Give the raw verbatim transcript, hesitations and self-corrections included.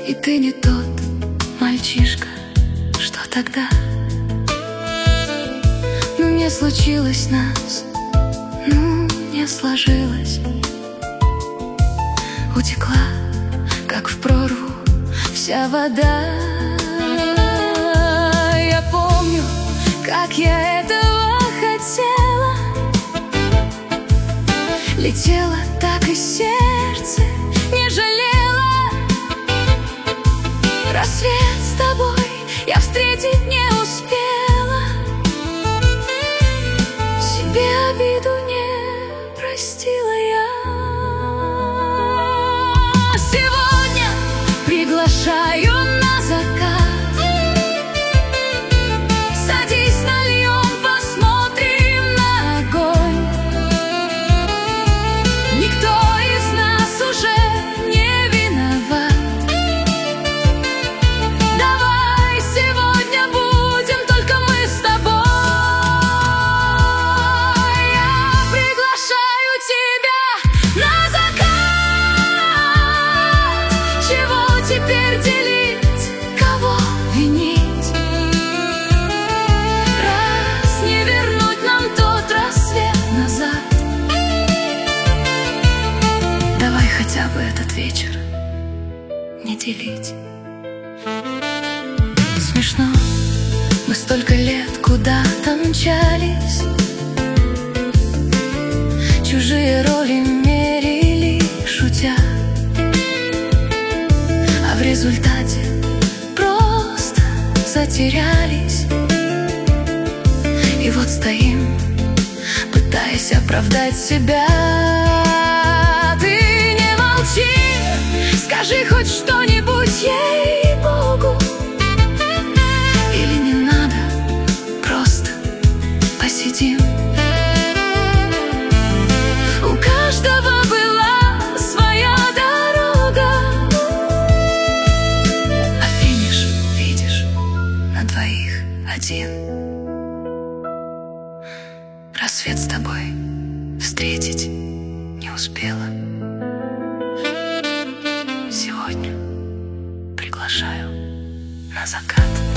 И ты не тот мальчишка, что тогда. Ну не случилось нас, ну не сложилось. Утекла, как в прорву, вся вода. Я помню, как я этого хотела. Летела так и сердце не жалела. Рассвет с тобой я встретить не успела. Себе обиду не простила я. Сегодня приглашаю на закат. Садись, нальем, посмотрим на огонь. Никто из нас уже не виноват. Давай сегодня будем только мы с тобой. Я приглашаю тебя на закат. Чего теперь делить, кого винить? Раз не вернуть нам тот рассвет назад. Давай хотя бы этот вечер не делить. Смешно, мы столько лет куда-то мчались, чужие роли мерили, шутя. А в результате просто затерялись. И вот стоим, пытаясь оправдать себя. Ты не молчи, скажи хоть что-нибудь, ей-богу. Или не надо, просто посидим. У каждого была своя дорога, а финиш, видишь, на двоих один. Рассвет с тобой встретить не успела. Сегодня приглашаю на закат.